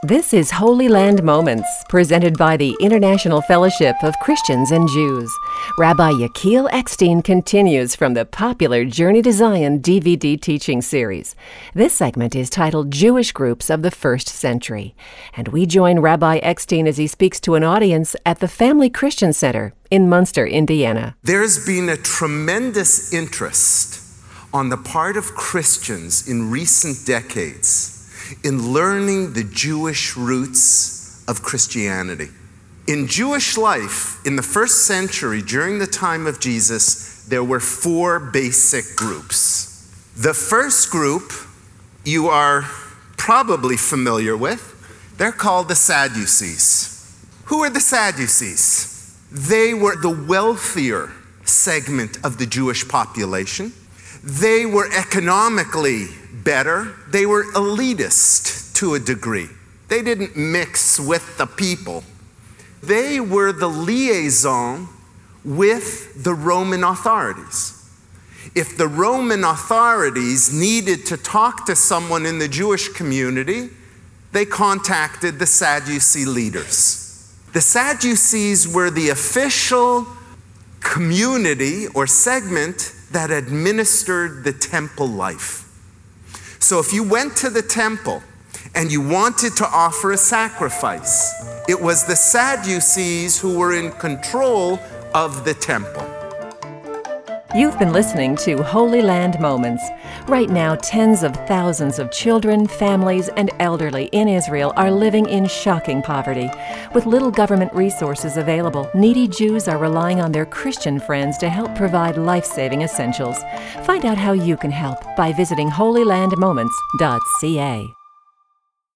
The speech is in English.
This is Holy Land Moments, presented by the International Fellowship of Christians and Jews. Rabbi Yechiel Eckstein continues from the popular Journey to Zion DVD teaching series. This segment is titled Jewish Groups of the First Century, and we join Rabbi Eckstein as he speaks to an audience at the Family Christian Center in Munster, Indiana. There's been a tremendous interest on the part of Christians in recent decades in learning the Jewish roots of Christianity. In Jewish life, in the first century, during the time of Jesus, there were four basic groups. The first group you are probably familiar with. They're called the Sadducees. Who are the Sadducees? They were the wealthier segment of the Jewish population. They were economically better. They were elitist to a degree. They didn't mix with the people. They were the liaison with the Roman authorities. If the Roman authorities needed to talk to someone in the Jewish community, they contacted the Sadducee leaders. The Sadducees were the official community or segment that administered the temple life. So if you went to the temple and you wanted to offer a sacrifice, it was the Sadducees who were in control of the temple. You've been listening to Holy Land Moments. Right now, tens of thousands of children, families, and elderly in Israel are living in shocking poverty. With little government resources available, needy Jews are relying on their Christian friends to help provide life-saving essentials. Find out how you can help by visiting holylandmoments.ca.